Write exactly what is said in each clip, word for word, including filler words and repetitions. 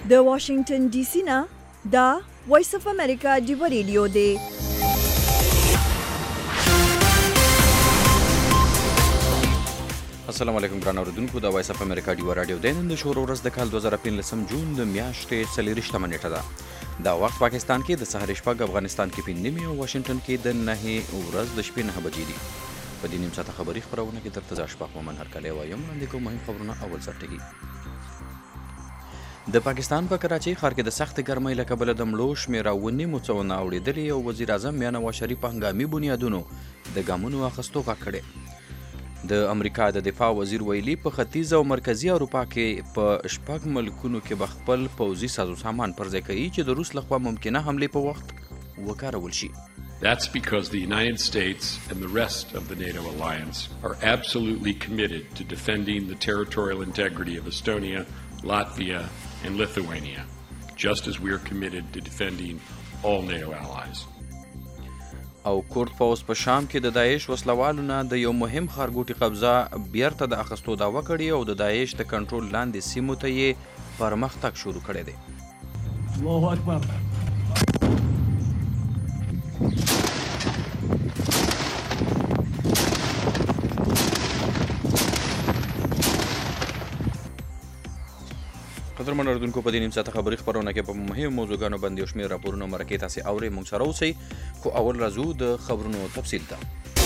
د واشنگټن ډي سي نه دا وایس اف امریکا ډیو ریډیو دی. السلام علیکم ګران اوریدونکو، د وایس اف امریکا ډیو رادیو دی. نن د شهور ورځ د کال دوه زره پنځلسم جون د میاشتې څلېرویشتمه نیټه ده. دا وخت پاکستان کې د سهار شپږ، افغانستان کې پنځه نیمې او واشنګټن کې د نهې ورځ د شپې نهه بجې دي. په دې نیم ساعته خبري خپرونه کې درته زه اشفاق مومن هرکلی وایم. وړاندې کوم مهم خبرونه. اول سرټکي. د پاکستان په کراچۍ ښار کې د سختې ګرمۍ له کبله د مړو شمېره اوه نیمو څو نه اوړېدلې او وزیر اعظم میاں نواز شریف په هنګامي بنیادونو د ګامونو اخیستو غږ کړی. د امریکا د دفاع وزیر ویلي په ختیځ او مرکزي اروپا کې په شپږ ملکونو کې به خپل پوځي سازو سامان پر ځای کوي چې د روس لخوا ممکنه حملې په وخت وکارول شي. That's because the United States and the rest of the NATO alliance are absolutely committed to defending the territorial integrity of Estonia, Latvia, and Lithuania, just as we are committed to defending all NATO allies. او کورد پوځ په شام کې د داعش وسلوالو نه د یو مهم ښارګوټي قبضه بیرته د اخیستو دعوه کړې او د داعش د کنټرول لاندې سیمو ته یې پرمختګ شروع کړی دی. الله اکبر. قدرمن اردوونکو، په دې نیم ساعته خبري خپرونه کې په مهمو موضوعګانو باندې یو شمېر راپورونه مرکې تاسې اورئ. موږ سره اوسئ، خو اول راځو د خبرونو تفصیل ته.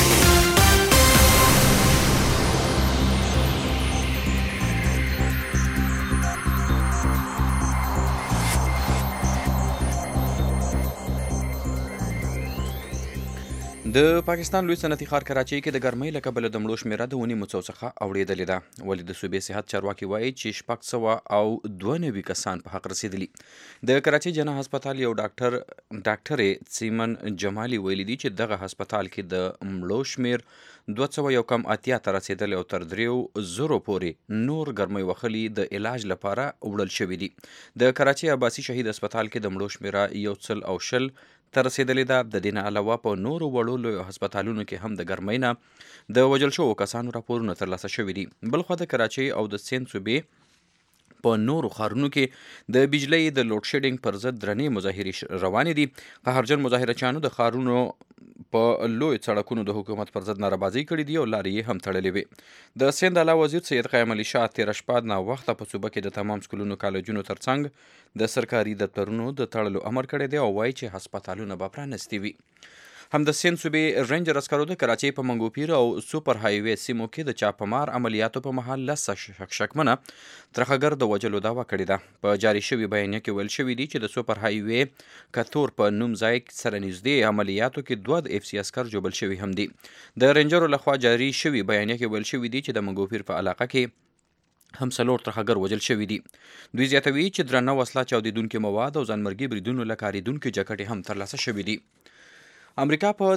د پاکستان لوی صنعتي ښار کراچۍ کې د ګرمۍ له کبله د مړو شمېره د اوه نیمو څو څخه اوړېدلې ده. ولې د صوبې صحت چارواکي وایي چې شپږ سوه او دوه نوي کسان په حق رسېدلي. د کراچۍ جناح هسپتال یو ډاکټر ډاکټرې سیمن جمالي ویلي دي چې دغه هسپتال کې د مړو شمېر دوه سوه یو کم اتیا ته رسېدلی او تر دریو زرو پورې نور ګرمۍ وهلي د علاج لپاره وړل شوي دي. د کراچۍ عباسي شهید هسپتال کې د مړو شمېره یو سل او شل ته رسېدلې ده. د دې نه علاوه په نورو وړو لویو هسپتالونو کې هم د ګرمۍ نه د وژل شوو کسانو راپورونه ترلاسه شوي دي. بلخوا د کراچۍ او د سیند صوبې په نورو ښارونو کې د بجلۍ د لوډ شیډینګ پر ضد درنې مظاهرې روانې دي. قهرجن مظاهرچیانو د ښارونو په لوی سړکونو د حکومت پر ضد ناربازۍ کړې دي او لارې یې هم تړلې وې. د سیند اعلی وزیر سید قیم علي شاه تېره شپه ناوخته په صوبه کې د تمام سکولونو کالجونو ترڅنګ د سرکاري دفترونو د تړلو امر کړی دی او وایي چې هسپتالونه به پرانستي وي. هم د سیند صوبې رینجر عسکرو د کراچۍ په منګوپیر او سوپر هایوې سیمو کې د چاپمار عملیاتو په مهال لس شکمنه ترخګر د وژلو دعوه کړې ده. په جاري شوي بیانیه کې ویل شوي دي چې د سوپر هایوې کتور په نوم ځای سره نږدې عملیاتو کې دوه د اف سی عسکر ژوبل شوي هم دي. د رینجرو لخوا جاري شوي بیانیه کې ویل شوي دي چې د منګوپیر په علاقه کې هم څلور ترخګر وژل شوي دي. دوی زیاتوي چې درنه وسله چاودېدونکي مواد او ځانمرګي بریدونو له کارېدونکي جکټې هم ترلاسه شوي دي. امریکا په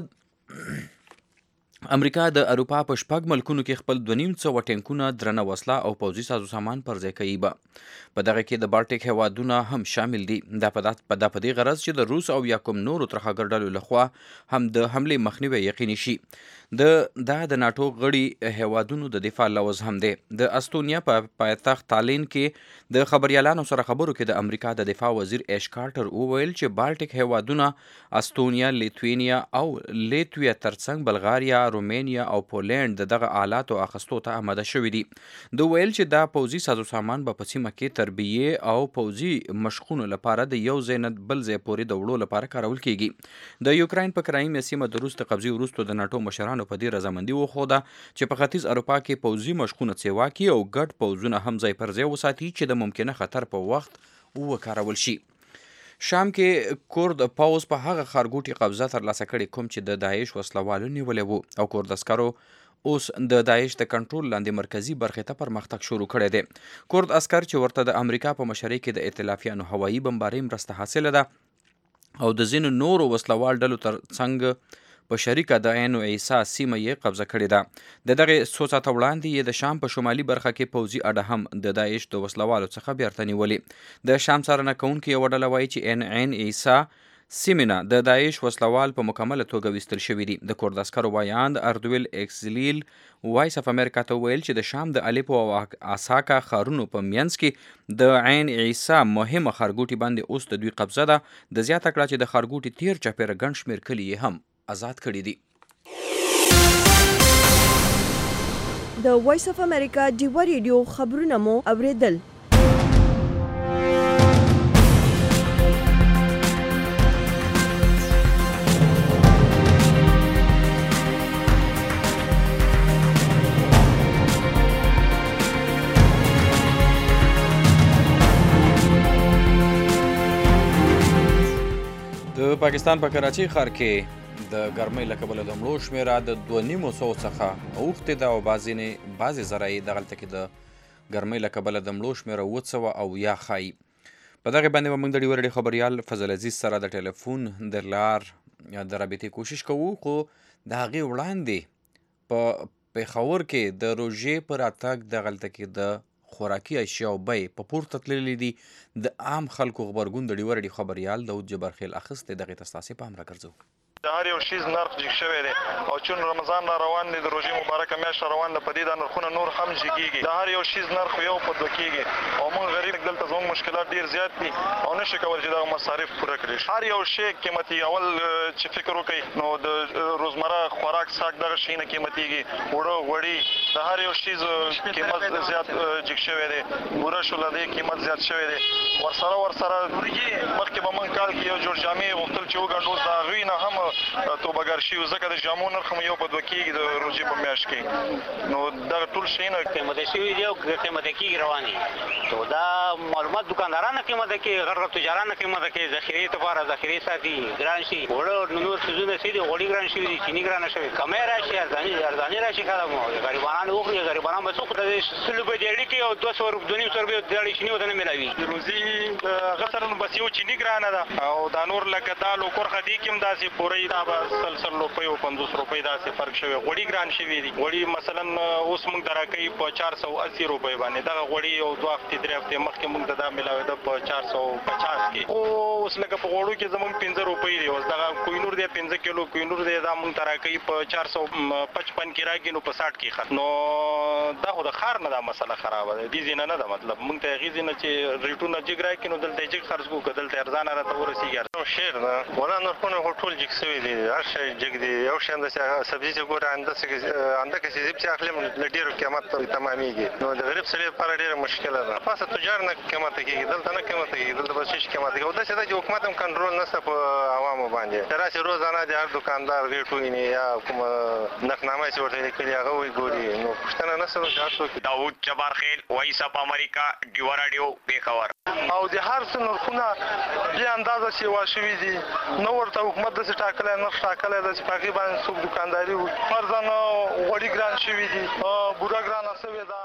امریکا د اروپا په شپږ ملکونو کې خپل دوه نیم سوه ټینکونه درنه وسله او پوځي سازو سامان پر ځای کوي. به په دغه کې د بالټیک هیوادونه هم شامل دي. دا په دې غرض چې د روس او یا کوم نورو ترخګر ډلو لخوا هم د حملې مخنیوی یقیني شي. د دا د ناټو غړي هیوادونو د دفاع لوز هم دی. د استونیا په پایتخت تالین کې د خبریالانو سره خبرو کې د امریکا د دفاع وزیر ایش کارټر وویل چې بالټیک هیوادونه استونیا، لیتوینیا او لیتویا ترڅنګ بلغاریا، رومانیا او پولینډ د دغه آلاتو اخیستو ته آماده شوي دي. دوی ویل چې دا پوځي سازو سامان به په سیمه کې تربیې او پوځي مشقونو لپاره د یو ځای نه بل ځای پورې د وړو لپاره کارول کیږي. د یوکراین په کرایمه سیمه د روس د قبضې وروسته د ناټو مشرانو په دې رضامندي وښوده چې په ختیځ اروپا کې پوځي مشقونه څیوا کړي او ګډ پوځونه هم ځای پر ځای وساتي چې د ممکنه خطر په وخت وکارول شي. شام کې کورد پوځ په هغه ښارګوټي قبضه ترلاسه کړې کوم چې د داعش وسلوالو نیولی وو او کورد عسکرو اوس د داعش د کنټرول لاندې مرکزي برخې ته پرمختګ شروع کړی دی. کورد عسکر چې ورته د امریکا په مشرۍ کې د ائتلافیانو هوایي بمبارۍ مرسته حاصله ده او د ځینو نورو وسلوال ډلو تر څنګ په شریکه د عین عیسی سیمه یې قبضه کړې ده. د دغې څو ساعته وړاندې یې د شام په شمالي برخه کې پوځي اډه هم د داعش د وسلوالو څخه بیرته نیولې. د شام څارنه کوونکي یوه ډله وایي چې عین عیسی سیمې نه د داعش وسلوال په مکمله توګه ویستل شوي دي. د کورد عسکرو وایاند اردویل اکسلیل وایس اف امریکا ته ویل چې د شام د الیپو او اساکا ښارونو په منځ کې د عین عیسی مهمه ښارګوټي باندې اوس د دوی قبضه ده. د زیاته کړه چې د ښارګوټي تیر چاپیره ګڼ شمېر کلي یې هم آزاد کړي دي. د وایس اف امریکا ډیوه ریډیو خبرونه مو اوریدل. د پاکستان په کراچۍ ښار کې د ګرمۍ له کبله د مړو شمېره د دوه نیمو سوو څخه اوښتې ده او بعضې بعضې ذرایع دغلته کې د ګرمۍ له کبله د مړو شمېره اووه سوه اویا ښایي. په دغې باندې به موږ د ډیوه ریډیو خبریال فضل عزیز سره د ټلیفون د لار د رابطې کوشش کوو، خو د هغې وړاندې په پېښور کې د روژې په راتګ دغلته کې د خوراکي اشیاو بیې په پورته تللي دي. د عام خلکو غبرګون د ډیوه ریډیو خبریال داود جبارخیل اخیستی. دغې ته ستاسې پام راګرځو. د هر یو شیز نرخ جګ شوی دی او چون رمضان را روان دی، د روژې مبارکه میاشت را روان ده، په دې دا نرخونه نور هم جګېږي. د هر یو شیز نرخ یو په دوه کېږي او موږ غریب دلته زموږ مشکلات ډېر زیات دي او نشي کولی چې دغه مصارف پوره کړي. هر یو شی قیمتي. اول چې فکر وکړئ نو د روزمره خوراک څښاک دغه شي نه قیمتېږي. اوړه غوړي د هر یو شیز قیمت زیات جګ شوی دی. بوره شوله دی قیمت زیات شوی دی. ورسره ورسره مخکې به موږ کال کې یو جوړ جامې غوښتل چې وګنډو، د هغوی نه هم توبهګر شي، ځکه د جامو نرخ هم یو په دوه کېږي د روژې په میاشت کې. نو دغه ټول شیونه قیمته شوي دي او قیمته کېږي روان دي. نو دا معلومات دکانداران قیمته کوي، غټ غټ تجاران قیمته کوي، ذخیرې لپاره ذخیرې ساتي ګران شي. اوړه نور څیزونه څه دي، غوړي ګران شوي دي، چیني ګرانه شوې، کمی راشي، ارزاني ارزاني راشي. خلک مو غریبانان وخوري، غریبانان به څوک د سل روپۍ دیاړي کوي او دوه سوه دوه نیم سوه روپۍ دیاړي چیني ورته نه میلاوي. د روزي هغه سره نو بس یو چیني ګرانه ده او دا نور لکه دال او کورخه دې کې هم داسې پورې دا به سل سل روپۍ او پنځوس روپۍ داسې فرق شوی. غوړي ګران شوي دي. غوړي مثلا اوس موږ ته راکوي په چار سوه اسی روپۍ باندې. دغه غوړي یو دوه هفتې درې هفتې مخکې موږ ته دا میلاوېده په چار سوه پچاس کې. خو اوس لکه په غوړو کې زموږ پنځه روپۍ دی. اوس دغه کوهنور دی پنځه کیلو کوهنور دی، دا موږ ته راکوي په چار سوه پچپن کې راکړي نو په ساټ کې خرڅ. نو دا خو د ښار نه دا مسله خرابه ده، دې ځای نه نه ده. مطلب موږ ته هغې ځای نه چې ریټونه جګ راکړي نو دلته یې جګ خرڅ کړو، که دلته ارزانه راته ورسېږي. شعر ده ولا نرخونه خو ټول جګ شوي دي، هر شی جګ دي. یو شی همداسې سبزي چې ګوره انده کسې زیب چې اخلم له ډېرو قیمت تمامېږي، نو د غریب سړي لپاره ډېره مشکله ده. پاسه تجار نه قیمته کېږي، دلته نه قیمته کېږي، دلته بس هېڅ قیمته کېږي. او داسې ده چې حکومت هم کنټرول نشته په عوامو باندې. چې راسې روزانه د هر دوکاندار ریټ وویني یا کومه نرخنامه چې ورته لیکلي هغه وګوري، نو پوښتنه نشته چې هر څوک. داود جبارخیل، وایس اف امریکا، ډیوه راډیو، پېښور. او د هر څه نرخونه بې اندازه سیوا شوي دي. نو ورته حکومت داسې ټاکلی نرخ ټاکلی ده چې په هغې باندې څوک دوکانداري وکړي. فرضاً غوړي ګران شوي دي، بوره ګرانه شوې ده،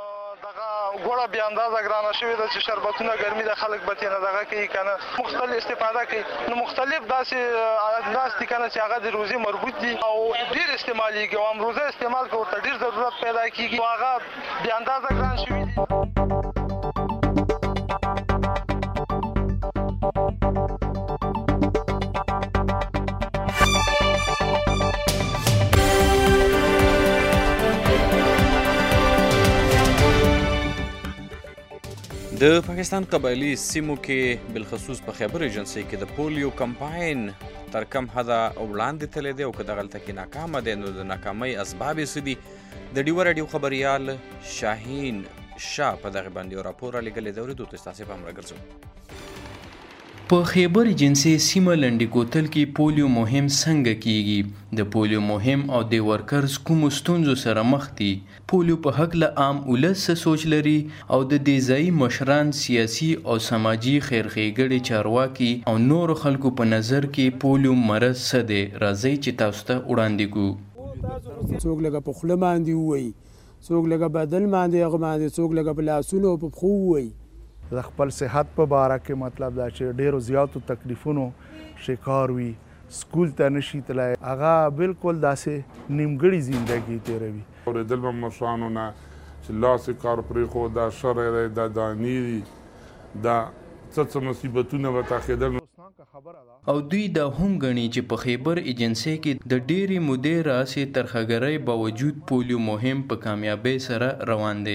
دغه ګوړه بې اندازه ګرانه شوې ده چې شربتونه ګرمي ده، خلک به ترېنه دغه کوي که نه مختلف استفاده کوي. نو مختلف داسې اجناس دي که نه چې هغه د روزې مربوط دي او ډېر استعمالېږي او امروزه استعمال که ورته ډېر ضرورت پیدا کېږي نو هغه بې اندازه ګران شوي دي. د پاکستان قبایلي سیمو کې بالخصوص په خیبر ایجنسۍ کې د پولیو کمپاین تر کم حده وړاندې تللی دی او که دغلته کې ناکامه دی نو د ناکامۍ اسباب یې څه دي. د ډیوه راډیو خبریال شاهین شاه په دغې باندې یو راپور رالیږلی دی، اورېدو ته ستاسې پام راګرځو. په خیبر ایجنسۍ سیمه لنډي کوتل کې پولیو مهم څنګه کیږي؟ د پولیو مهم او د ورکرز کومو ستونزو سره مخ دي؟ پولیو په هکله عام ولس څه سوچ لري او د دې ځایي مشران، سیاسي او سماجي خیرښېګړې چارواکي او نورو خلکو په نظر کې پولیو مرض څه دی؟ راځئ چې تاسو ته وړاندې کړو. څوک لږه په خوله باندې ووایي، څوک لږه بدن باندې هغه باندې، څوک لږه په لاسونو او په پښو ووایي. د خپل صحت په باره کې مطلب دا چې ډېرو زیاتو تکلیفونو شکار وي، سکول ته نشي تللی، هغه بالکل داسې نیمګړې زندګي تېروي. اورېدل به مشرانو نه چې لاس یې کار پرېښود، دا شرع دی، دا دانې دي، دا څه څه مصیبتونه به تاخېدل. خبره ده او دوی دا هم غني چې په خیبر ایجنسی کې د ډېری مودې راسې ترخګرۍ باوجود پولیو مهم په کامیابۍ سره روان دی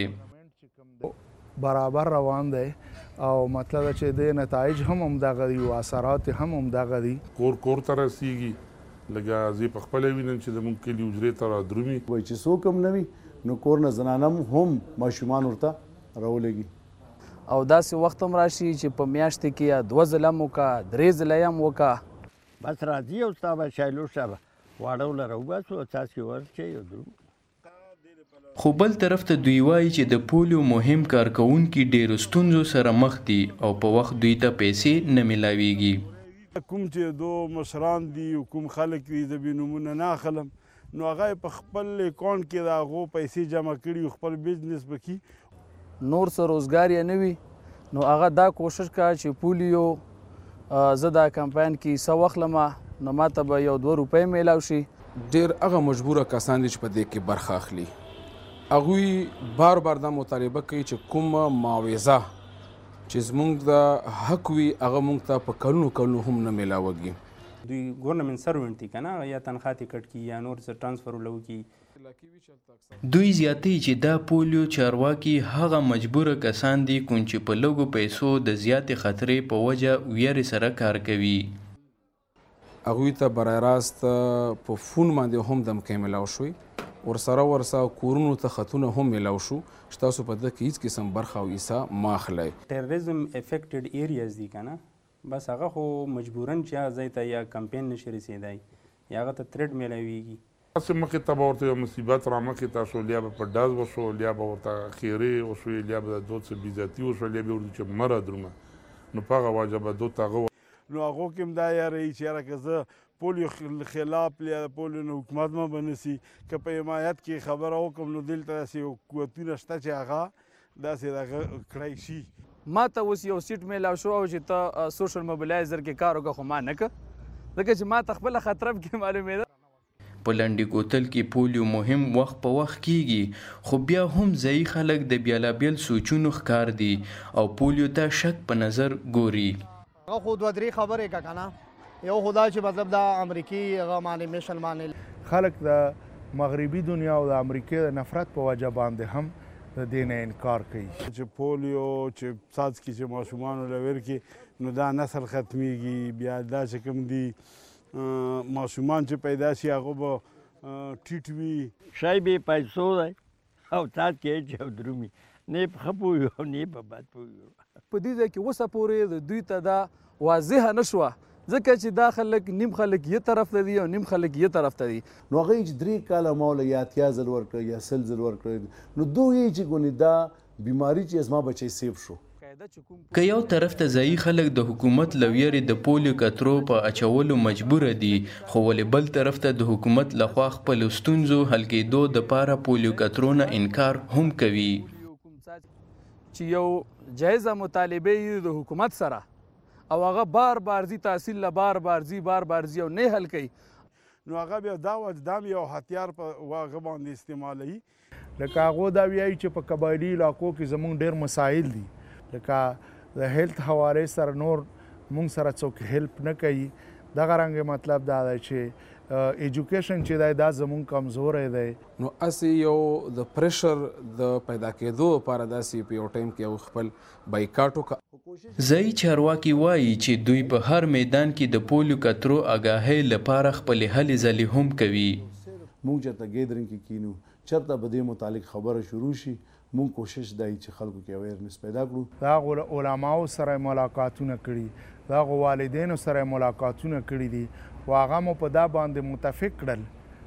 برابر روان دی او مطلب چې د نتایج هم همدغه دي او اثرات هم همدغه دي کور کور ته رسیږي لکه زه په خپله وینم چې زموږ کلي حجرې ته رادرومي وایي چې څوک هم نه وي نو کور نه زنانه هم ماشومان ورته راولېږي او داسې وخت هم راشي چې په میاشتې کې یا دوه ځله هم وکړه درې ځله یې هم وکړه بس راځي او ستا به شایلو صاحب واړه وله راوباسو او څاڅکي ورچوي او درومي خو بل طرف ته دوی وایي چې د پولیو مهم کارکوونکي ډېرو ستونزو سره مخ دي او په وخت دوی ته پیسې نه میلاویږي کوم چې دو مشران دي او کوم خلک دي زه بې نومونه نه اخلم نو هغه په خپل اکاونټ کې د هغو پیسې جمع کړي او خپل بزنس پکې نور څه روزګار یې نه وي نو هغه دا کوشش کوه چې پولیو زه دا کمپاین کې حصه واخلم نو ماته به یو دوه روپۍ میلاو شي ډېر هغه مجبوره کسان دي چې په دې کې برخه اخلي هغوی بار بار دا مطالبه کوي چې کومه معاوضه چې زموږ د حق وي هغه موږ ته په کلونو کلونو هم نه میلاوږي دوی ګورنمنت سروینټ دي که نه یا تنخواه ترې کټ کړي یا نور څه ټرانسفر ورله وکړي دوی زیاتوي چې دا پولیو چارواکي هغه مجبوره کسان دي کوم چې په لږو پیسو د زیاتې خطرې په وجه ویرې سره کار کوي هغوی ته برای راست په فون باندې هم دمکی میلاو شوی ورسره ورسره کورونو ته خطونه هم میلاو شو چې تاسو په ده کې هیڅ قسم برخه او حصه مه اخلئ ټیرریزم افیکټډ ایریاز دي که نه بس هغه خو مجبورن چې هغه ځای ته یا کمپین نشي رسېدی یا هغه ته تھریډ میلاویږي داسې مخکې ته به ورته یو مصیبت را مخکې ته شول یا به په ډز وشول یا به ورته خیرې وشول یا به د دود څه بېزتي وشول یا به ورته چې مه رادرومه نو په هغه وجه به دود ته هغه نو هغو کې هم دا یارئ چې یاره که زه پولیو خلاف یا د پولیو نه حکومت مه به نسي که په حمایت کې خبره وکړم نو دلته داسې یو قوتونه شته چې هغه داسې دغه کړی شي ما ته اوس یو سیټ میلاو شو او چې ته سوشل موبیلایزر کې کار وکړه خو ما نه که ځکه چې ما ته خپله خطره پکې معلومېده په لنډي کوتل کې پولیو مهم وخت په وخت کیږي خو بیا هم ځایي خلک د بیلابیل سوچونو ښکار دي او پولیو ته شک په نظر ګوري هغه خو دوه درې خبرې که که نه یو خو دا چې مطلب د امریکي هغه باندې میشن باندې خلک د مغربي دنیا او د امریکې د نفرت په وجه باندې هم د دې نه انکار کوي چې پولیو چې څاڅکي چې ماشومانو له ورکړي نو دا نسل ختمیږي بیا دا چې کوم دي ماشومان چې پیدا شي هغه به ټیټ وي شی بې پیسو دی او څاڅکي یې چې درومي نه یې په ښه پوهېږو او نه یې په بد پوهېږو په دې ځای کې اوسه پورې د دوی ته دا واضحه نه شوه ځکه چې دا خلک نیم خلک یه طرف ته دي او نیم خلک یه طرف ته دي نو هغه چې درې کاله موله یا اتیا ځل ورکړه یا سل ځل ورکړه نو دوی چې ګونې دا بیماري چې زما بچی سیف شو که یو طرف ته ځایي خلک د حکومت له ویرې د پولیو کترو په اچولو مجبوره دي خو ولې بل طرف ته د حکومت لخوا خپلو ستونزو حل کېدو دپاره پولیو کترو نه انکار هم کوي چې یو جایزه مطالبه یې د حکومت سره او هغه بار بار ځي تحصیل له بار بار ځي بار بار ځي او نه حل کوي نو هغه بیا دا وجدام یو هتیار په هغه باندې استعمالوي لکه هغو دا وایي چې په قبایلي علاقو کې زموږ ډېر مسایل دي لکه د هیلث حوالې سره نور مونږ سره څوک هیلپ نه کوي دغه رنګ مطلب دا دی چې ایجوکیشن چې دی دا زموږ کمزوری دی نو هسې یو د پریشر د پیدا کېدو لپاره داسې په یو ټایم کې یو خپل بایکاټ وکړه ځایي چارواکي وایي چې دوی په هر میدان کې د پولیو کترو آګاهۍ لپاره خپلې هلې ځلې هم کوي مونږ چېرته ګیدرینګ کې کینو چېرته به دې متعلق خبره شروع شي مونږ کوشش دی چې خلکو کې اویرنس پیدا کړو د هغو علماو سره ملاقاتونه کړي د هغو والدینو سره ملاقاتونه کړي دي خو هغه مو په دا باندې متفق کړل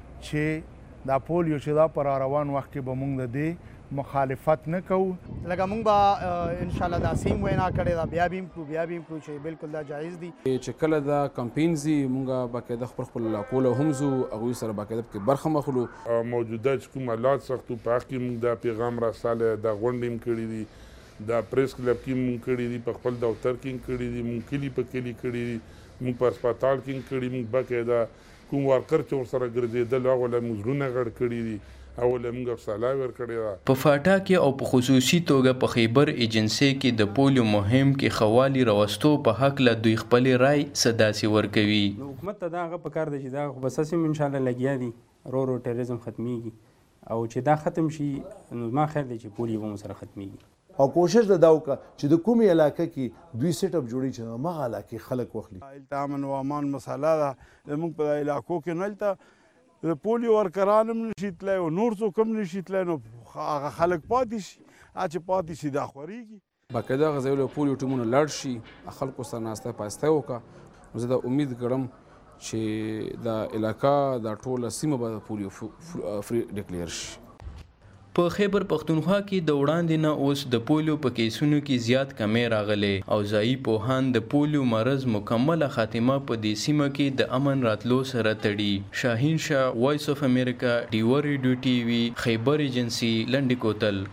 چې دا پولیو چې دا پر روان وخت کې به مونږ د دې مخالفت نه کوو لکه مونږ به انشاءالله دا سیم وینا کړې ده بیا به هم کړو بیا به هم کړو چې بالکل دا جایز دي چې کله دا کمپین ځي مونږ باقاعده خپل خپل علاقو له هم ځو هغوی سره باقاعده پکې برخه مخلو موجوده چې کوم حالات سختو په هغه کې مونږ دا پیغام راساله دا غونډې هم کړي دي دا پریس کلب کې مونږ کړي دي په خپل دفتر کې هم کړي دي مونږ کلي په کلي کړي دي مونږ په هسپتال کې هم کړي مونږ باقاعده کوم ورکر چې ورسره ګرځېدل هغو له مزلونه غړ کړي دي او لمغه صلاح ور کړی. په فاټا کې او په خصوصي توګه په خیبر ایجنسی کې د پولیو مهم کې خوالي راوستو په حق له دوی خپل رائے صداسي ورکوي. حکومت ته دا غو پکار دی چې دا خو بس سم ان شاء الله لګیا دي رو رو ټیرریزم ختميږي او چې دا ختم شي نو ما خیال دی چې پولیو هم سره ختميږي او کوشش د دا وکړه چې د کومې علاقه کې دوی سیټ اپ جوړي چې مغه علاقه خلک وخلي. التامن و امان مساله ده موږ په علاقو کې نلته د پولیو ورکران هم نشي تللی او نور څوک هم نشي تللی نو هغه خلک پاتې شي چې پاتې شي دا خورېږي. باقاعده هغه ځایونه پولیو ټیمونه لاړ شي خلکو سره ناسته پاسته وکړه. نو زه دا امید ګڼم چې دا علاقه دا ټوله سیمه به پولیو فری ډیکلیر شي. په خیبر پختونخوا کې د وړاندې نه اوس د پولیو په کیسونو کې زیات کمی راغلې او ځایي پوهان د پولیو مرض مکمله خاتمه په دې سیمه کې د امن راتلو سره تړي. شاهین شاه، وایس اف امریکا، ډیو ریډیو ټي وي، خیبر ایجنسی، لنډی کوتل.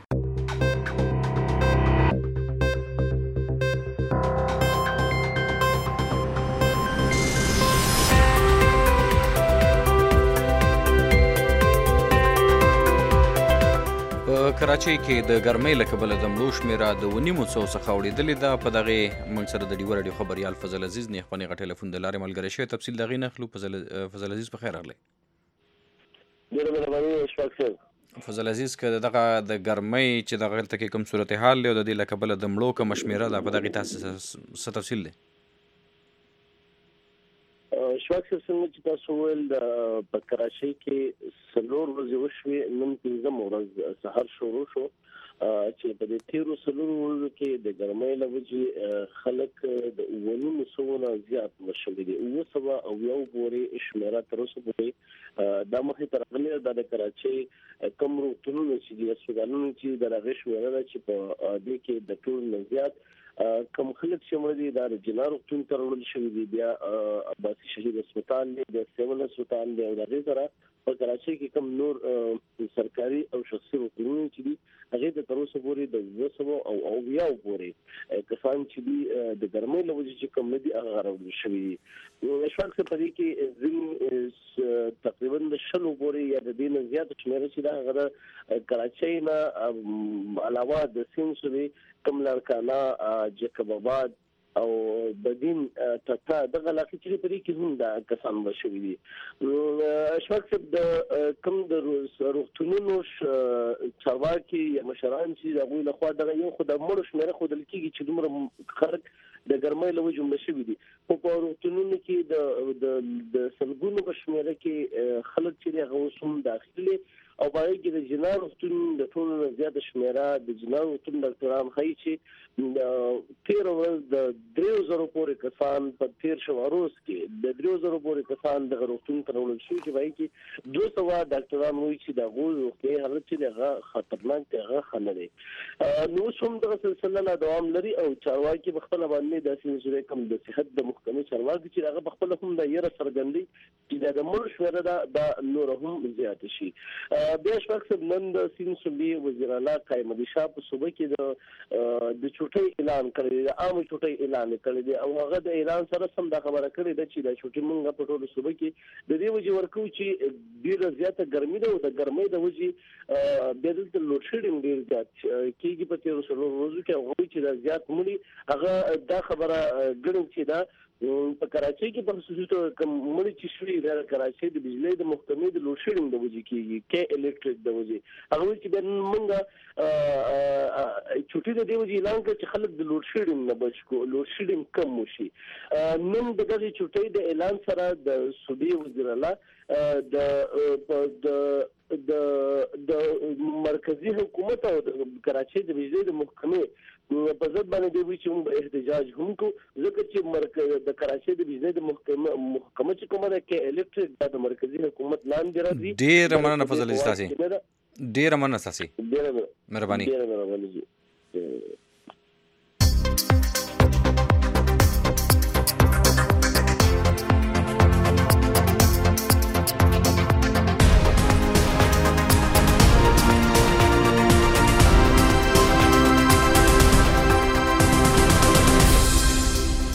کراچۍ کې د ګرمۍ له کبله د مړو شمېره د اوه نیمو سوو څخه اوړېدلې ده. په دغې موږ سره د ډیو راډیو خبریال فضل عزیز نیغ په نیغه ټلیفون د لارې ملګری شوی. تفصیل د هغې نه اخلو. فضل عزیز په خیر راغلی. ډېره مهرباني اشفاق صاحب. فضل عزیز که دغه د ګرمۍ چې دغه هلته کې کوم صورتحال دی او د دې له کبله د مړو کومه شمېره ده په دغې تاسو څه تفصیل دی؟ اشفاق صاحب څنګه چې تاسو وویل په کراچۍ کې څلور ورځې وشوې نن پنځمه ورځ سهار شروع شو چې په دې تیرو څلورو ورځو کې د ګرمۍ له وجې خلک د اووه نیمو سوو نه زیات مړه شوي دي. اووه سوه او یو پورې شمېره تر اوسه پورې دا مخې ته راغلې ده. دا د کراچۍ کوم روغتونونه چې دي هسپتالونه چې د هغې شمېره ده چې په دې کې د ټولو نه زیات کوم خلک چې مړه دي دا د جنا روغتون ته راوړل شوي دي. بیا عباسي شهید هسپتال دی، بیا سیول هسپتال دی او د هغې سره په کراچۍ کې کوم نور سرکاري او شخصي روغتونونه چې دي هغې ته تر اوسه پورې د اووه سوو او اویاو پورې کسان چې دي د ګرمۍ له وجې چې کوم نه دي هغه راوړل شوي دي. اشفاق صاحب په دې کې ځینې تقریبا د شلو پورې یا د دې نه زیاته شمېره چې ده هغه د کراچۍ نه علاوه د سیند سورې کوم لاړکانه، جیکب آباد او بدین تتا دغه علاقې چې په دې کې هم دا کسان مړه شوي دي. اشفاق صاحب د کوم د روغتونونو چارواکي یا مشران چې د هغوی لخوا دغه یو خو د مړو شمېره ښودل کېږي چې دومره خلک د ګرمۍ له وجې مړه شوي دي. خو په روغتونونو کې د د سلګونو په شمېره کې خلک چې دي هغه اوس هم داخل دي او په هغې کې د جنا روغتون د ټولو نه زیاته شمېره د جنا روغتون ډاکټران ښایي چې تېره ورځ د دریو زرو پورې کسان په تېر شوه روز کې د دریو زرو پورې کسان دغه روغتون ته راوړل شوي چې په هغې کې دوه سوه ډاکټران وایي چې د هغوی روغتیایي حالت چې دی هغه خطرناک دی، هغه ښه نه دی. نو اوس هم دغه سلسله لا دوام لري او چارواکي په خپله باندې داسې نظریې کوم د صحت د محکمې چارواکي چې هغه په خپله هم دا یره څرګندوي چې دا د مړو شمېره ده دا نوره هم زیاته شي. بیا اشفاق صاحب نن د سیند صوبې وزیر اعلی قایم علي شاه په صوبه کې د د چوټۍ اعلان کړی دی، د عامه چوټۍ اعلان کړی دی او هغه د اعلان سره سم دا خبره کړې ده چې دا چوټۍ موږ په ټولو صوبه کې د دې وجې ورکوو چې ډېره زیاته ګرمي ده او د ګرمۍ د وجې بیا دلته لوډ شیډینګ ډېر زیات کېږي په تېرو څلورو ورځو کې. هغوی چې دا زیات مړي هغه دا خبره ګڼي چې دا په کراچۍ کې په خصوصي توګه کوم مړي چې شوي د کراچۍ د بجلۍ د محکمې د لوډ شیډینګ د وجې کېږي کې الکتریک د وجې هغه وایي چې بیا موږ چوټي د دې وجې اعلان کړ چې خلک د لوډ شیډینګ نه بچ کړو، لوډ شیډینګ کم وشي. نن د دغې چوټۍ د اعلان سره د صوبې وزیر اعلی د د د مرکزي حکومت او د کراچۍ د بجلۍ د محکمې په ضد باندې دی وایي چې موږ به احتجاج هم کوو ځکه چې مرکز د کراچۍ د بجلۍ د محکمه محکمه چې کومه ده کې الکتریک دا د مرکزي حکومت لاندې راځي. ډېره مننه فضل عزیز تاسې، ډېره مننه تاسې، مهرباني. ډېره مهرباني. د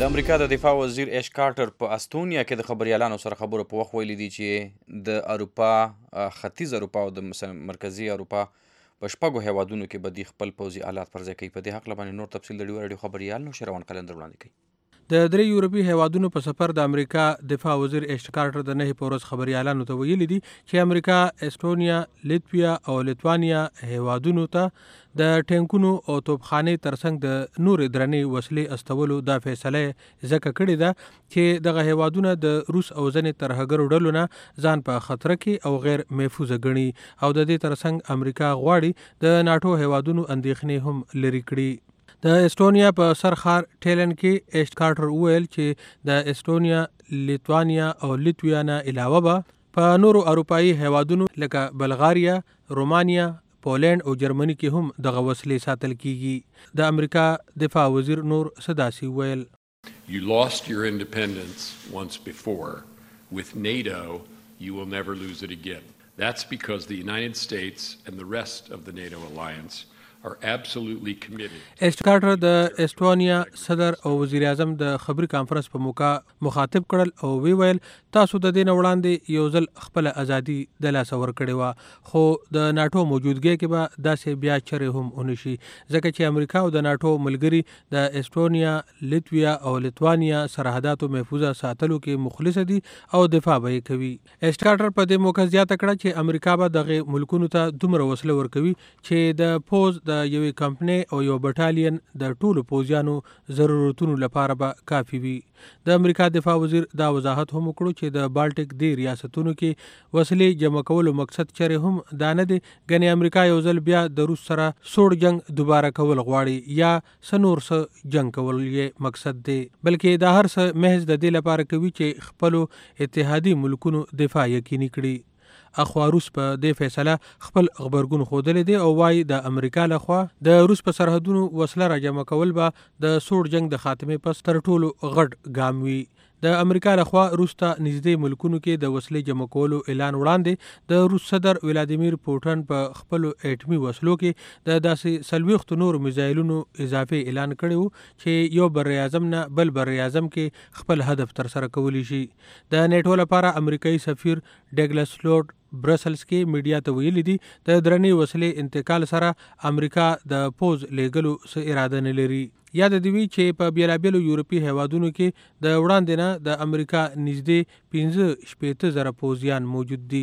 د امریکا د دفاع وزیر ایش کارټر په استونیا کې د خبريالانو سره خبرو په وخت ویلي دي چې د اروپا ختیځ اروپا او د مرکزی اروپا په شپږو هیوادونو کې به د خپل پوځي آلات پر ځای کوي. په دې حق باندې نور تفصیل د ډیو رادیو خبريال نو شروان قلندر وړاندې کوي. د درې یورپي هیوادونو په سفر د امریکا دفاع وزیر ایش کارټر د نهي په ورځ خبريالانو ته ویلي دي چې امریکا استونیا، لیتویا او لیتوانیا هیوادونو ته د ټینکونو او توپخانې ترڅنګ د نور درنې وسلې استولو دا فیصله ځکه کړې ده چې دغه هیوادونه د روس او ځینې ترهګرو ډلو نه ځان په خطر کې او غیر محفوظه ګڼي او د دې ترڅنګ امریکا غواړي د ناټو هیوادونو اندېښنې هم لرې کړي. د استونیا په سرخار ټیلن کې ایش کارټر وویل چې د استونیا، لیتوانیا او لیتویا نه علاوه به په نورو اروپایي هیوادونو لکه بلغاریا، رومانیا، پولینډ او جرمني کې هم دغه وسلې ساتل کیږي. د امریکا دفاع وزیر نور صداسي ویل You lost your independence once before. With NATO, you will never lose it again. That's because the United States and the rest of the NATO alliance are absolutely committed. ایش کارټر د استونیا صدر او وزیر اعظم د خبري کانفرنس په موقع مخاطب کړل او وی ویل تاسو د دین وړاندې یو ځل خپل ازادي د لاس ور کړی و خو د ناټو موجودګۍ کې به داسې بیا چره هم ونشي ځکه چې امریکا او د ناټو ملګری د استونیا، لیتویا او لیتوانیا سرحداتو محفوظه ساتلو کې مخلص دي او دفاع به کوي. ایش کارټر په دې موقع زیاته کړه چې امریکا به دغه ملکونو ته دومره وسله ورکوي چې د پوز د یوې کمپنۍ او یو بټالین د ټولو پوځیانو ضرورتونو لپاره به کافي وي. د امریکا دفاع وزیر دا وضاحت هم وکړو چې د بالټیک دی ریاستونو کې وسلې جمع کولو مقصد چره هم دا نه دی ګنې امریکا یو ځل بیا د روس سره سوړ جنگ دوباره کول غواړي یا سنور سره جنگ کول یې مقصد دی بلکې دا هر څه محض د دې لپاره کوي چې خپل اتحادي ملکونو دفاع یقیني کړي. اخوا روس په دې فیصله خپل خبرګون خوده دی او وايي د امریکا لخوا د روس په سرحدونو وسله را جمع کول به د سوړ جنگ د خاتمه پس تر ټولو غټ ګام وي. د امریکا لخوا روس ته نږدې ملکونو کې د وسلې جمع کولو اعلان وړاندې د روس صدر ولادیمیر پوټن په خپل اټمی وسلو کې د داسې سلويخت نور میزایلونو اضافي اعلان کړی چې یو بر اعظم نه بل بر اعظم کې خپل هدف تر سره کولی شي. د نیټو لپاره امریکایي سفیر ډګلس لورد برسلز کې میډیا ته ویلي دي د درنې وسلې انتقال سره امریکا د پوز لیګلو څه اراده نه لري. یاد دی وی چې په بیلابیلو یورپي هیوادونو کې د وړاندې نه د امریکا نږدې پنځه شپېته زره پوځیان موجود دي.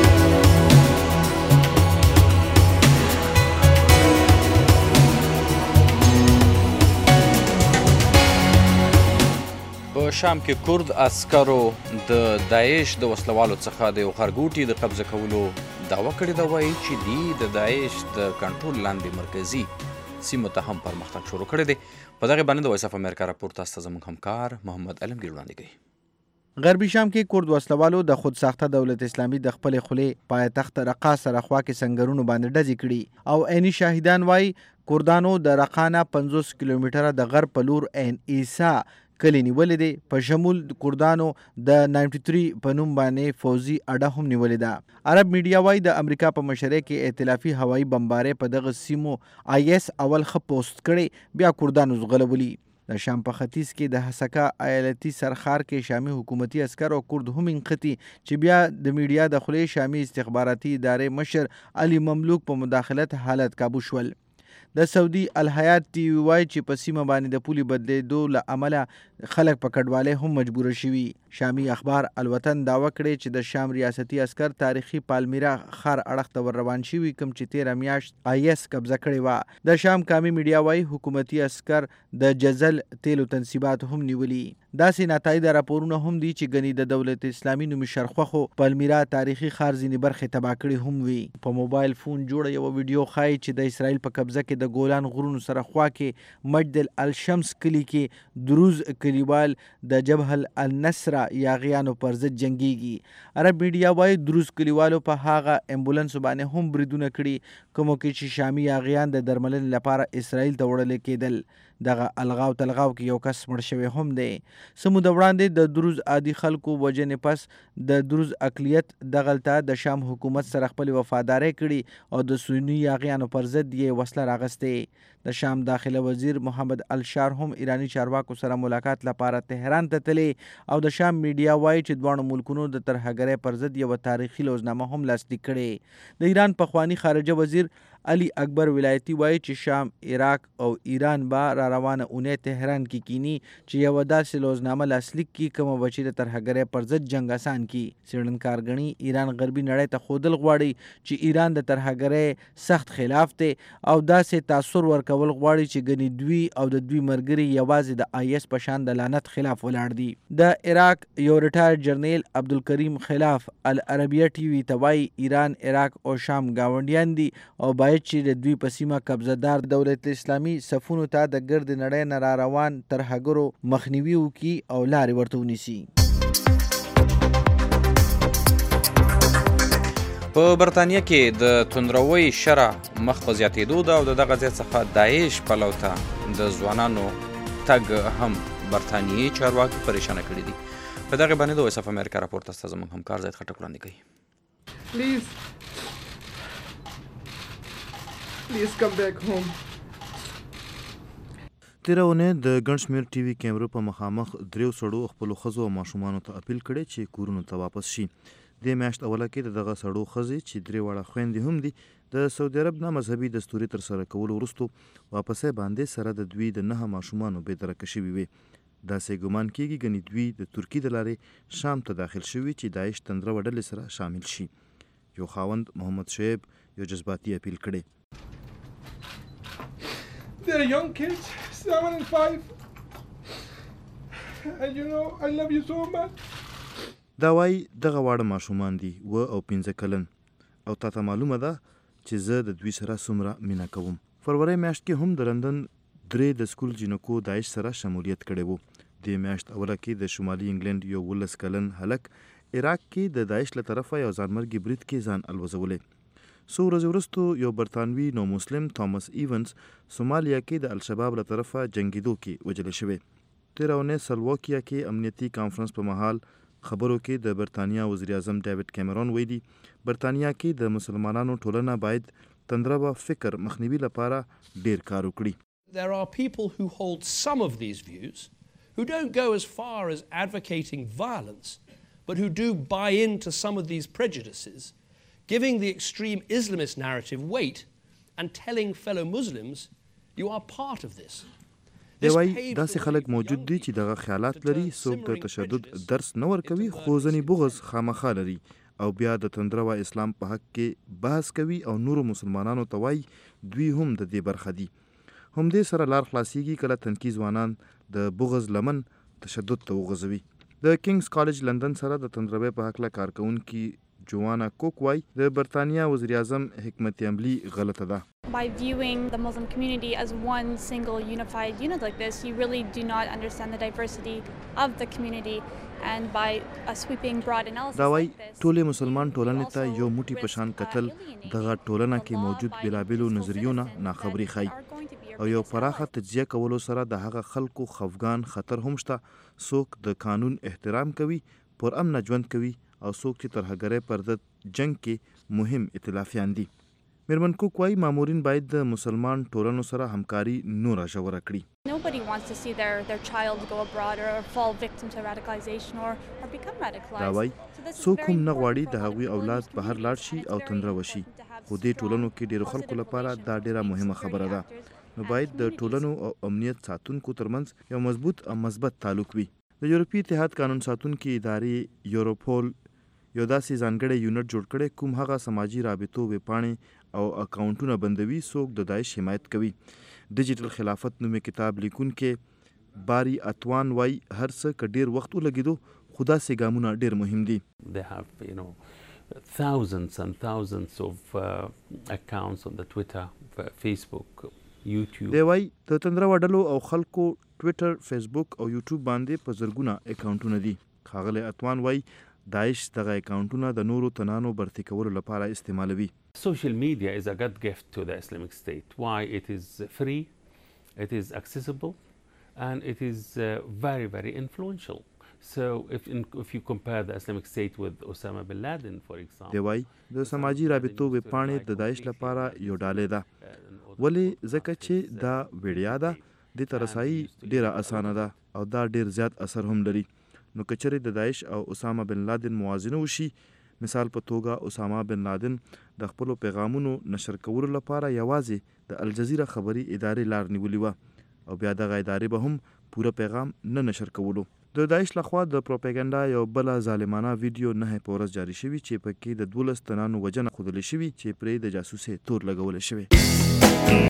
په شام کې کورد عسکرو د داعش د وسلوالو څخه د یو خرګوټي د قبضه کولو دعوه کړې ده وایي چې دی د داعش د کنټرول لاندې مرکزي سیمو ته هم پرمختګ شروع کړی دی. په دغه باندې د وایس اف امریکا راپور تاسو زموږ همکار محمد علمگیر وړاندې کوي. غربي شام کې کورد وسلوالو د خود ساخته دولت اسلامي د خپل خلې پایتخت رقا سره خوا کې سنگرونو باندې ډزې کړي او عیني شاهدان وایي کوردانو د رقانه پنځوس کیلومتره د غرب په لور عین عیسی کلی نیولې دی په شمول کوردانو د نایمټي تھری په نوم باندې فوزي اډه هم نیولې ده. عرب میډیا وایي د امریکا په مشرۍ کې ائتلافي هوایي بمبارۍ په دغه سیمو آی ایس اول ښه پوسټ کړی بیا کوردانو زغلولي. د شام په ختیځ کې د حسکا ایالتي سرخار کې شامي حکومتي عسکر او کورد هم انختی چې بیا د میډیا د خلې شامي استخباراتي ادارې مشر علي مملوک په مداخلت حالت کابو شول. د سعودي الحیات ټي وی وایي چې په سیمه باندې د پولي بدلیدو له امله خلک په کډوالۍ هم مجبوره شوي. شامي اخبار الوطن دعوه کړې چې د شام ریاستي عسکر تاریخي پالمیرا ښار اړخ ته ور روان شوي کوم چې تیره میاشت آی ایس قبضه کړې وه. د شام کامي میډیا وایي حکومتي عسکر د جزل تیلو تنصیبات هم نیولي. داسې ناتایده راپورونه هم دي چې ګنې د دولت اسلامي نومي شرخوخو پالمیرا تاریخي ښار ځینې برخې تباه کړې هم وي. په موبایل فون جوړه یوه ویډیو ښایي چې د اسرائیل په قبضه کې د ګولان غرونو سره خوا کې مجد الشمس کلی کې دروز کلیوال د جبهه النصر یاغیانو پر ضد جنگیږي. عرب میډیا وایي دروز کلیوالو په هغه امبولانس باندې هم بریدونه کړي کومو کې چې شامي یاغیان د درملنې لپاره اسرائیل ته وړل کېدل. دغه الغاو تلغاو کې یو کس مړ شوی هم دی. څه موده وړاندې د دروز عادي خلکو وژنې پس د دروز اقلیت دغلته د شام حکومت سره خپل وفاداري کړي او د سني یاغیانو پر ضد یې وسله راغستې. د شام داخله وزیر محمد الشار هم ایرانی چارواکو سره ملاقات لپاره تهران ته تللی او د شام میډیا وایي چې دواړو ملکونو د ترهګرۍ پر ضد یوه تاریخي لوزنامه هم لاسلیک کړې. د ایران پخوانی خارجه وزیر علي اکبر ولایتي وایي چې شام، عراق او ایران به را روانه اونۍ تهران کې کینی چې یوه داسې لوزنامه لاسلیک کړي کومه به چې د ترهګرۍ پر ضد جنګ اسان کړي. څېړنکار ګڼي ایران غربي نړۍ ته ښودل غواړي چې ایران د ترهګرۍ سخت خلاف دی او داسې تاثر ورکول غواړي چې ګنې دوی او د دوی ملګري یوازې د آی ایس په شان د لعنت خلاف ولاړ دي. د عراق یو ریټایر جرنیل عبدالکریم خلاف العربیه ټي وي ته وایي ایران، عراق او شام ګاونډیان دي او باید چې د دوی په سیمه قبضهدار دولت اسلامي صفونو ته د ګرد نړۍ نه را روان ترهګرو مخنیوي وکړي او لارې ورته ونیسي. په برتانیا کې د توندروي شره مخ په زیاتېدو ده او د دغه ځای څخه داعش پلو ته د ځوانانو تګ هم برتانیایي چارواکي پریشانه کړي دي. په دغه باندې د وایس اف امریکا راپورټ ته زموږ همکار زید خټک وړاندې کوي. پلیز Please come back home. تیره اونۍ د ګڼ شمېر ټي وي کیمرو په مخامخ دریو سړو خپلو ښځو او ماشومانو ته اپیل کړی چې کورونو ته واپس شي. دې میاشت اوله کې د دغه سړو ښځې چې درې واړه خویندې هم دي د سعودي عرب نه مذهبي دستوري ترسره کولو وروستو واپسۍ باندې سره د دوی د نهه ماشومانو بېدرکه شوي وې. داسې ګمان کېږي ګنې دوی د ترکي د لارې شام ته داخل شوي چې داعش تندروه ډلې سره شامل شي. یو خاوند محمد شعیب یو جذباتي اپیل کړی. They're young kids, seven and five. And you know, I love you so much. دا وایي دغه واړه ماشومان دي و او پنځه کلن او تا ته معلومه ده چې زه د دوی سره څومره مینه کوم. فروری میاشت کې هم د لندن درې د سکول جینکو داعش سره شمولیت کړی و. دې میاشت اوله کې د شمالي انګلند یو ولس کلن هلک عراق کې د داعش له طرفه یو ځانمرګي برید کې ځان الوزولی. څو ورځې وروستو یو برطانوي نو مسلم توماس ایونز سومالیا کې د الشباب له طرفه جنګېدو کې وژلی شوی. تېره اونۍ سلواکیا کې امنیتي کانفرنس په مهال خبرو کې د برطانیا وزیر اعظم ډیوډ کیمرون ویلي برطانیا کې د مسلمانانو ټولنه باید تندروه فکر مخنیوي لپاره ډیر کار وکړي. There are people who hold some of these views who don't go as far as advocating violence but who do buy into some of these prejudices, giving the extreme Islamist narrative weight and telling fellow Muslims you are part of this. دی وایي داسې خلک موجود دي چې دغه خیالات لري څوک د تشدد درس نه ورکوي خو ځینې بغض خامخا لري او بیا د تندروه اسلام په حق کې بحث کوي او نورو مسلمانانو ته وایي دوی هم د دې برخه دي. همدې سره لار خلاصیږي کله تنکي ځوانان د بغض لمن تشدد ته وغځوي. د کینګز کالج لندن سره د تندروي په هکله کارکوونکي جوانا کوک وای د برطانیا وزیر اعظم حکمت عملی غلطه ده. By viewing the Muslim community as one single unified unit like this, you really do not understand the diversity of the community. And by a sweeping broad analysis دا وای ټولې مسلمان ټولنې ته یو موټی پشان قتل دغه ټولنه کې موجود بېلابېلو نظریونه ناخبري ښایي او یو پراخه تجزیه کولو سره د هغه خلکو خفګان خطر هم شته څوک د قانون احترام کوي پر امن ژوند کوي او څوک چې ترهګرۍ پر ضد جنگ کې مهم ائتلافیان دي. میرمن کوک وایي مامورین باید د مسلمان ټولنو سره همکاري نوره ژوره کړي. Nobody wants to see their their child go abroad or fall victim to radicalization or or become radicalized. دا وایي څوک هم نه غواړي د هغوی اولاد بهر لاړ شي او تندروه شي خو دې ټولنو کې ډېرو خلکو لپاره دا ډېره مهمه خبره ده. نو باید د ټولنو او امنیت ساتونکو ترمنځ یو مضبوط او مثبت تعلق وي. د یورپي اتحاد قانون ساتونکي ادارې یوروپول یو داسې ځانګړی یونټ جوړ کړی کوم هغه سماجي رابطو ویبپاڼې او اکاونټونه بندوي څوک د داعش حمایت کوي. ډیجیټل خلافت نومې کتاب لیکونکی باری اتوان وای هر څه که ډیر وخت ولګیدو خو داسې ګامونه ډیر مهم دي. They have you know thousands and thousands of uh, accounts on the Twitter, Facebook, YouTube. دی وای د تندروه ډلو او خلکو ټویټر، فیسبوک او یوټیوب باندې په زرګونه اکاونټونه دي. ښاغلی اتوان وای داعش دغه اکاونټونه د نورو تنانو برتی کولو لپاره استعمالوي. Social media is a good gift to the Islamic State. Why? It is free, it is accessible, and it is uh, very, very influential. So if, in, if you compare the Islamic State with Osama bin Laden, for example. دی وایي د سماجي رابطو ویبپاڼې د داعش لپاره یو ډالۍ ده، ولې ځکه چې دا ویډیا ده دې ته رسایي ډیره اسانه ده او دا ډیر زیات اثر هم لري. نو که چیرې د داعش او اسامه بن لادن موازنه وشي، مثال په توګه اسامه بن لادن د خپلو پیغامونو نشر کولو لپاره یوازې د الجزیره خبري ادارې لار نیولې وه او بیا دغه ادارې به هم پوره پیغام نه نشر کولو. د داعش لخوا د پروپاګاندا یو بله ظالمانه ویډیو نه په ورځ جاری شوي چې پکې د دولس تنانو وژنه ښودلې شوي چې پرې د جاسوسۍ تور لګولی شوی.